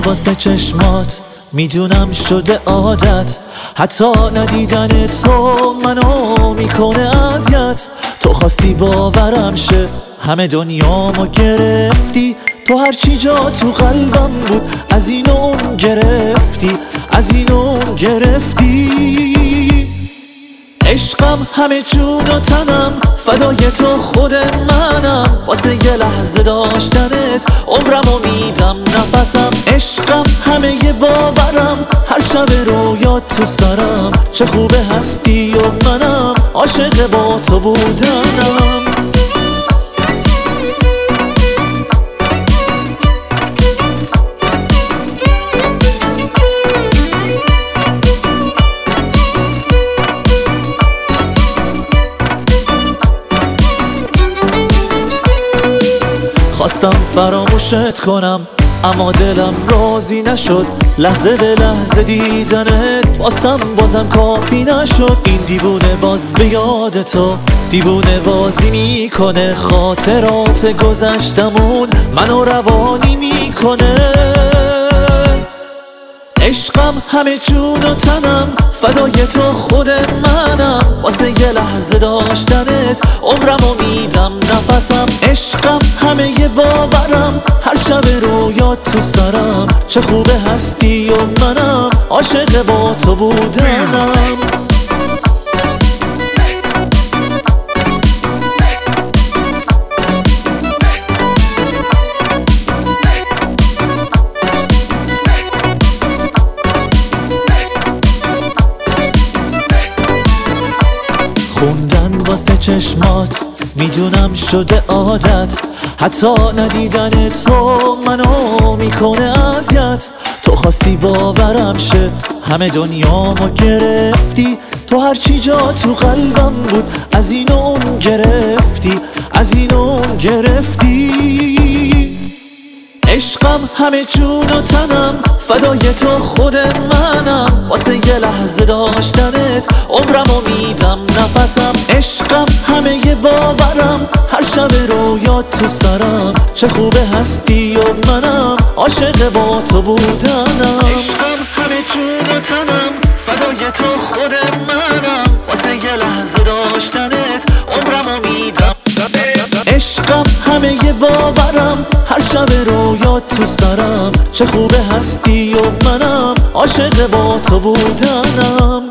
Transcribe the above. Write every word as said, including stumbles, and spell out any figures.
واسه چشمات میدونم شده عادت، حتی ندیدن تو منو میکنه اذیت. تو خواستی باورم شه همه دنیامو گرفتی، تو هرچی جا تو قلبم بود از این اون گرفتی، از این اون گرفتی. عشقم همه جون و تنم فدای تو خود منم، واسه یه لحظه داشتنت عمرم و میدم نفسم. عشقم همه یه باورم، هر شب رویات تو سرم، چه خوبه هستی و منم عاشق با تو بودنم. خواستم فراموشت کنم اما دلم راضی نشد، لحظه به لحظه دیدنت واسم بازم کافی نشد. این دیوونه باز به یاد تو دیوونه بازی میکنه، خاطرات گذشتمون منو روانی میکنه. عشقم همه جون و تنم فدای تو خود منم، واسه یه لحظه داشتنت عمرم و میدم نفسم. عشقم همه یه باورم، هر شب رویات تو سرم، چه خوبه هستی و منم عاشق با تو بودنم. خوندن واسه چشمات میدونم شده عادت، حتی ندیدن تو منو میکنه اذیت. تو خواستی باورم شه همه دنیامو گرفتی، تو هرچی جا تو قلبم بود از این اون گرفتی، از این اون گرفتی. عشقم همه جون و تنم فدای تو خود منم، واسه یه لحظه داشتنت عمرم و میدم نفسم. عشقم همه یه باورم، هر شب رویات تو سرم، چه خوبه هستی و منم عاشق با تو بودنم. عشقم همه جون و تنم فدای تو خود منم، واسه یه لحظه داشتنت عمرم و میدم. عشقم همه یه باورم، هر شب رویات تو سرم، چه خوبه هستی و منم عاشق با تو بودنم.